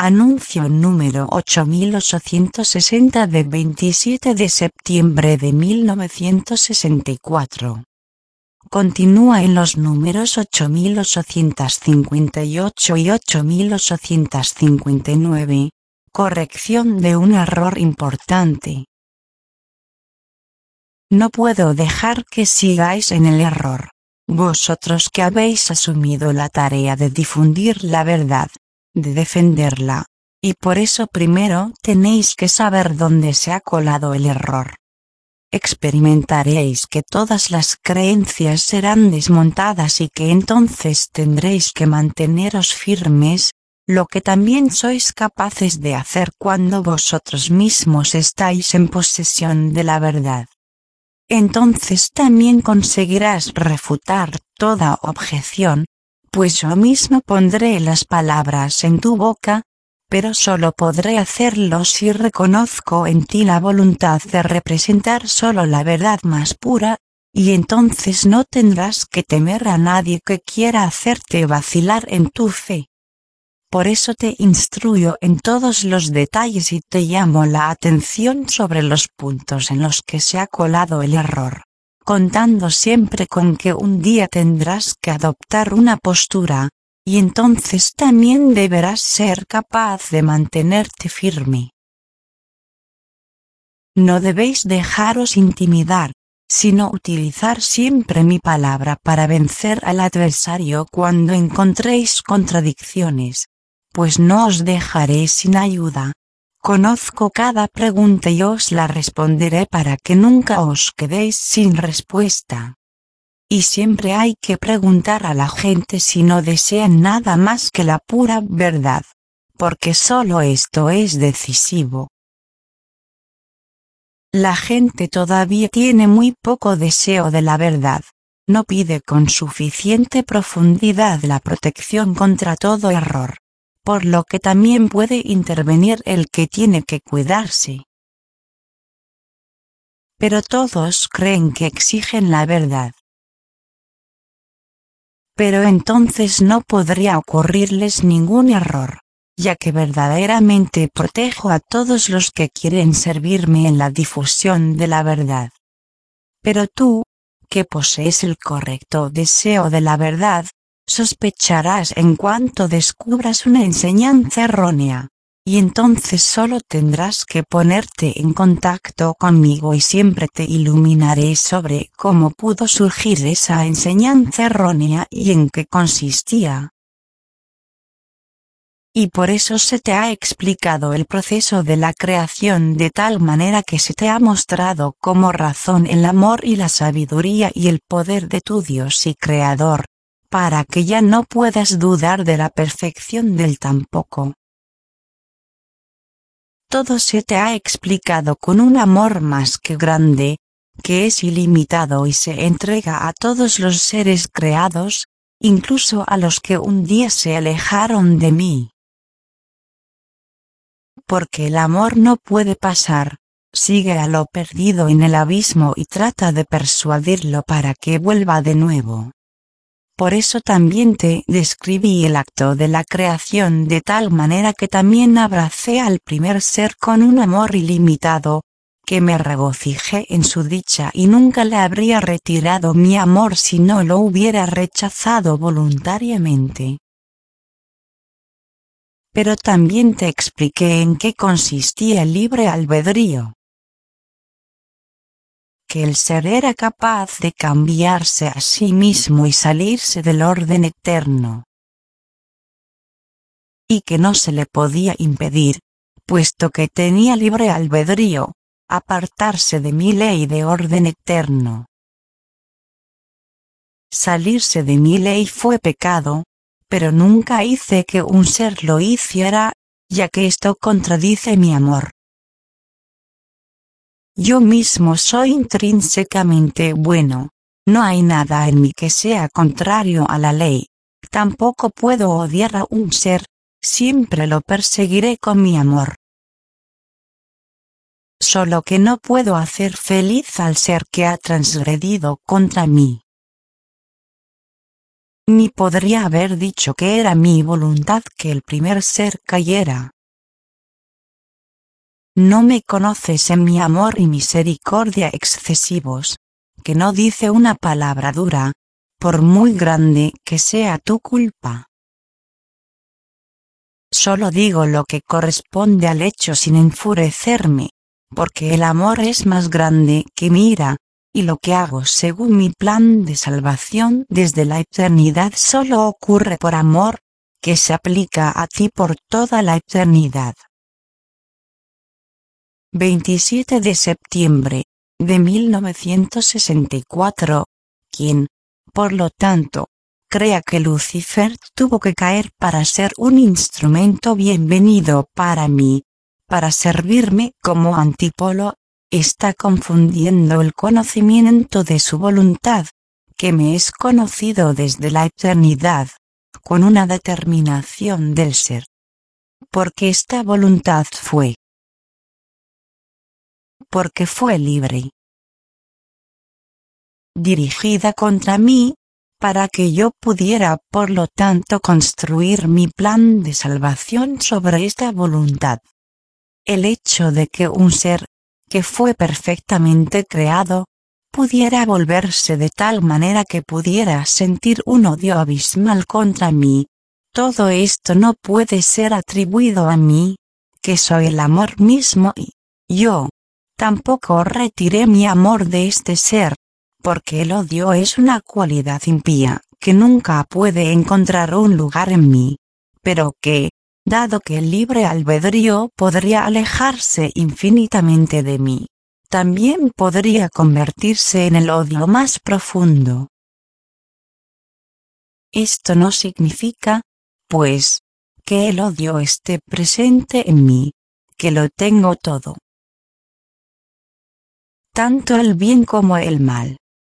Anuncio número 8860 de 27 de septiembre de 1964. Continúa en los números 8858 y 8859. Corrección de un error importante. No puedo dejar que sigáis en el error, vosotros que habéis asumido la tarea de difundir la verdad, de defenderla, y por eso primero tenéis que saber dónde se ha colado el error. Experimentaréis que todas las creencias serán desmontadas y que entonces tendréis que manteneros firmes, lo que también sois capaces de hacer cuando vosotros mismos estáis en posesión de la verdad. Entonces también conseguirás refutar toda objeción, pues yo mismo pondré las palabras en tu boca, pero solo podré hacerlo si reconozco en ti la voluntad de representar solo la verdad más pura, y entonces no tendrás que temer a nadie que quiera hacerte vacilar en tu fe. Por eso te instruyo en todos los detalles y te llamo la atención sobre los puntos en los que se ha colado el error, contando siempre con que un día tendrás que adoptar una postura, y entonces también deberás ser capaz de mantenerte firme. No debéis dejaros intimidar, sino utilizar siempre mi palabra para vencer al adversario cuando encontréis contradicciones, pues no os dejaré sin ayuda. Conozco cada pregunta y os la responderé para que nunca os quedéis sin respuesta. Y siempre hay que preguntar a la gente si no desean nada más que la pura verdad, porque solo esto es decisivo. La gente todavía tiene muy poco deseo de la verdad, no pide con suficiente profundidad la protección contra todo error, por lo que también puede intervenir el que tiene que cuidarse. Pero todos creen que exigen la verdad. Pero entonces no podría ocurrirles ningún error, ya que verdaderamente protejo a todos los que quieren servirme en la difusión de la verdad. Pero tú, que posees el correcto deseo de la verdad, sospecharás en cuanto descubras una enseñanza errónea, y entonces solo tendrás que ponerte en contacto conmigo y siempre te iluminaré sobre cómo pudo surgir esa enseñanza errónea y en qué consistía. Y por eso se te ha explicado el proceso de la creación de tal manera que se te ha mostrado como razón el amor y la sabiduría y el poder de tu Dios y Creador, para que ya no puedas dudar de la perfección del tampoco. Todo se te ha explicado con un amor más que grande, que es ilimitado y se entrega a todos los seres creados, incluso a los que un día se alejaron de mí. Porque el amor no puede pasar, sigue a lo perdido en el abismo y trata de persuadirlo para que vuelva de nuevo. Por eso también te describí el acto de la creación de tal manera que también abracé al primer ser con un amor ilimitado, que me regocijé en su dicha y nunca le habría retirado mi amor si no lo hubiera rechazado voluntariamente. Pero también te expliqué en qué consistía el libre albedrío. Que el ser era capaz de cambiarse a sí mismo y salirse del orden eterno. Y que no se le podía impedir, puesto que tenía libre albedrío, apartarse de mi ley de orden eterno. Salirse de mi ley fue pecado, pero nunca hice que un ser lo hiciera, ya que esto contradice mi amor. Yo mismo soy intrínsecamente bueno, no hay nada en mí que sea contrario a la ley, tampoco puedo odiar a un ser, siempre lo perseguiré con mi amor. Solo que no puedo hacer feliz al ser que ha transgredido contra mí. ni podría haber dicho que era mi voluntad que el primer ser cayera. No me conoces en mi amor y misericordia excesivos, que no dice una palabra dura, por muy grande que sea tu culpa. Solo digo lo que corresponde al hecho sin enfurecerme, porque el amor es más grande que mi ira, y lo que hago según mi plan de salvación desde la eternidad solo ocurre por amor, que se aplica a ti por toda la eternidad. 27 de septiembre de 1964, quien, por lo tanto, crea que Lucifer tuvo que caer para ser un instrumento bienvenido para mí, para servirme como antipolo, está confundiendo el conocimiento de su voluntad, que me es conocido desde la eternidad, con una determinación del ser. Porque esta voluntad fue libre, dirigida contra mí, para que yo pudiera por lo tanto construir mi plan de salvación sobre esta voluntad. El hecho de que un ser, que fue perfectamente creado, pudiera volverse de tal manera que pudiera sentir un odio abismal contra mí, todo esto no puede ser atribuido a mí, que soy el amor mismo y yo tampoco retiré mi amor de este ser, porque el odio es una cualidad impía que nunca puede encontrar un lugar en mí, pero que, dado que el libre albedrío podría alejarse infinitamente de mí, también podría convertirse en el odio más profundo. Esto no significa, pues, que el odio esté presente en mí, que lo tengo todo, tanto el bien como el mal,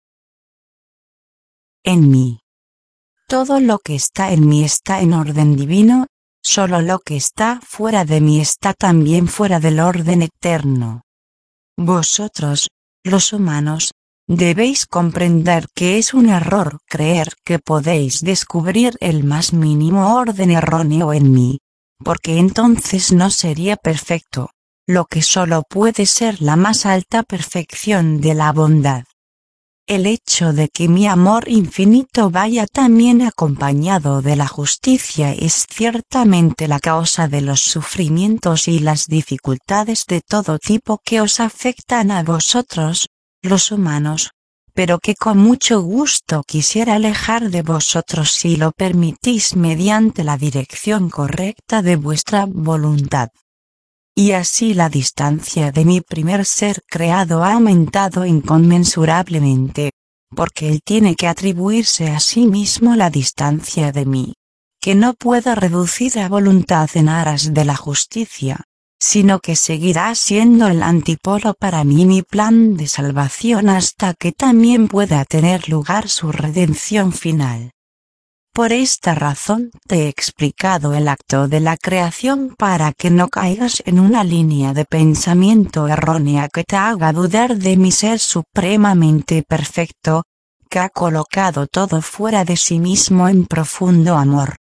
en mí. Todo lo que está en mí está en orden divino, solo lo que está fuera de mí está también fuera del orden eterno. Vosotros, los humanos, debéis comprender que es un error creer que podéis descubrir el más mínimo orden erróneo en mí, porque entonces no sería perfecto, lo que solo puede ser la más alta perfección de la bondad. El hecho de que mi amor infinito vaya también acompañado de la justicia es ciertamente la causa de los sufrimientos y las dificultades de todo tipo que os afectan a vosotros, los humanos, pero que con mucho gusto quisiera alejar de vosotros si lo permitís mediante la dirección correcta de vuestra voluntad. Y así la distancia de mi primer ser creado ha aumentado inconmensurablemente, porque él tiene que atribuirse a sí mismo la distancia de mí, que no puedo reducir a voluntad en aras de la justicia, sino que seguirá siendo el antipolo para mí mi plan de salvación hasta que también pueda tener lugar su redención final. Por esta razón te he explicado el acto de la creación para que no caigas en una línea de pensamiento errónea que te haga dudar de mi ser supremamente perfecto, que ha colocado todo fuera de sí mismo en profundo amor.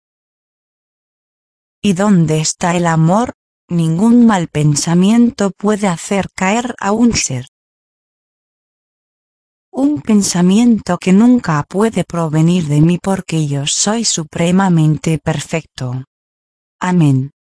¿Y dónde está el amor? Ningún mal pensamiento puede hacer caer a un ser. Un pensamiento que nunca puede provenir de mí porque yo soy supremamente perfecto. Amén.